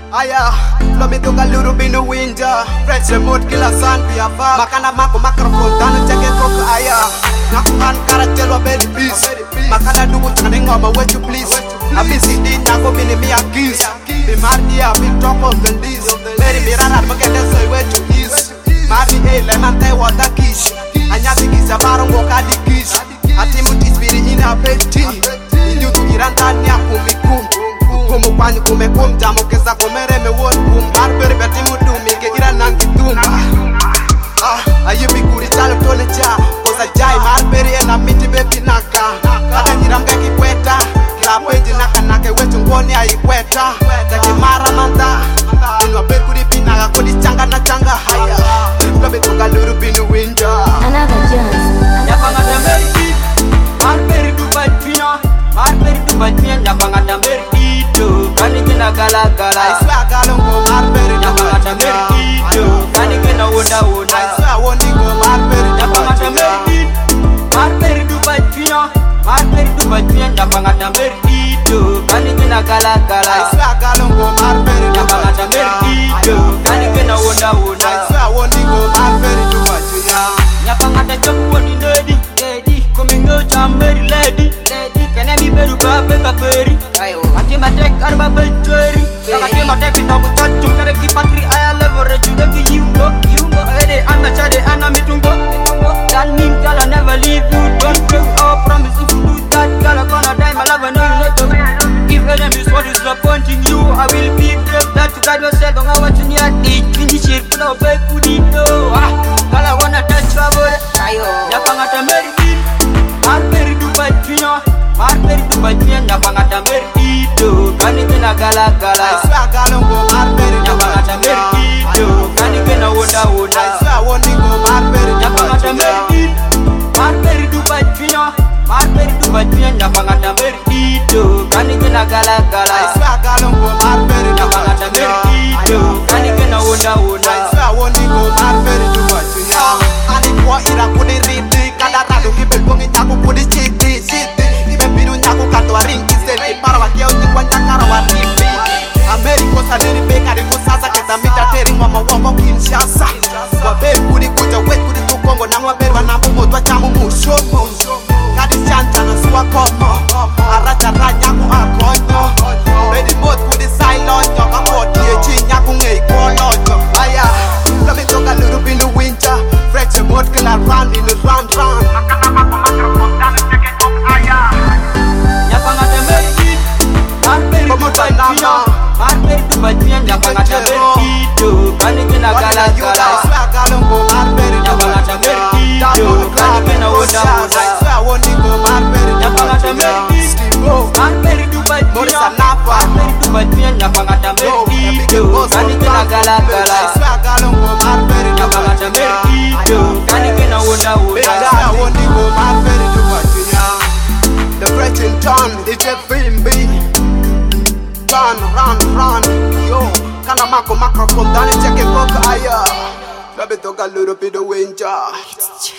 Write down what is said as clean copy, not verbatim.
Aya, lo me toca luru binu winja. Fresh remote kila san pia fa. Makana mako microphone tano cheke koka aya. Nakukan karachelo very peace. Makana dugu chane ngoma wait you please. Abisi di nako bini mi akis. Bi mardia we talk of the list. Very mirara magende so wait you is. Mardi le mante wata kish. Anya bigisa barongo kadi kish. Atimu tisbiri ina peti. Inyutu irandani ya kumikum. Kumu kwanyu kumekum jamo kesa komere me won kum. Barberi beti mudumi ke ira nangi tumba. Ayubi kuri chalo tole cha. Kosa jai barberi ena miti bebi naka. Kata nyiramga kikweta. Kila peji naka nake wetu ngoni aikweta. Take mara manda. Inwa bekuri pinaga kodi changa na changa haya. Lobe toka luru binu winja. Another Jones. Nyapanga tamberi Barberi dubai pina. Barberi dubai pina. Nyapanga tamberi ito. Kani kina gala gala. I swear galongo barberi Nyapanga tamberi ito. Kani kina wonda wonda. I swear wondigo barberi Nyapanga tamberi Barberi dubai pina. Barberi dubai pina. Nyapanga tamberi ito. Kani kina gala gala. I swear galongo barberi Nyapanga tamberi ito. Kani kina wonda wonda. I swear wondigo barberi dubajunya. Nyapanga tajabu woni lady Komingo chamberi lady Kene mi beru bape kaperi Kati matek arba bejeri Kati matek pita buchachum Kare ki patri aya leverage Udeki yungo Ede ana chade ana mitungo That mean girl I never leave you Don't break our promise if you do that Girl I gonna die my love I know you not to If enemy is what is disappointing you I will be brave that to guide yourself Don't go watching your dick In the shit put a big kudito Girl I wanna touch your body Nyapanga tamberi Barberi dubai pina. Barberi dubai pina. Nyapanga tamberi ito. Kani kina gala gala. I swear galongo barberi Nyapanga tamberi ito. Kani kina wonda wonda. I swear wondigo barberi Nyapanga tamberi Barberi dubai pina. Barberi dubai pina. Nyapanga tamberi ito. Kani kina gala gala. I swear galongo barberi Nyapanga tamberi ito. Kani kina wonda wonda. I swear wondigo barberi dubajunya. Ani kwa ira kudi riti. Kada radu kibe kongi nyaku kudi chiti. Ibe biru nyaku katwa ringi senti. Para wakia uti kwa nyakara wa ripi. Ameriko sadiri beka riko sasa. Kesa mita teri ngoma wongo Kinshasa. Waberi kudi kuja wet kudi tukongo. Na waberi wanabu motwa chamu mushomo. Kadi chanta na suwa komo. Aracha ranyaku akonyo. Bedi mot kudi sailonyo. Kamoti echi nyaku ngei kolonyo. Aya, lami toka luru binu winter. Fresh remote kila run in the run. Nyapanga tamberi Barberi dubai pina. Barberi dubai pina. Nyapanga tamberi ito. Kani kina gala gala. Nyapanga tamberi ito. Kani kina wonda wonda. Nyapanga tamberi Barberi dubai pina. Barberi dubai pina. Nyapanga tamberi ito. Kani kina gala gala. Nyapanga tamberi ito. Kani kina wonda wonda. The French in town, it's a film B. Run, yo. Kana mako microphone, dani cheke koka aya. Labe toka luru pido winja.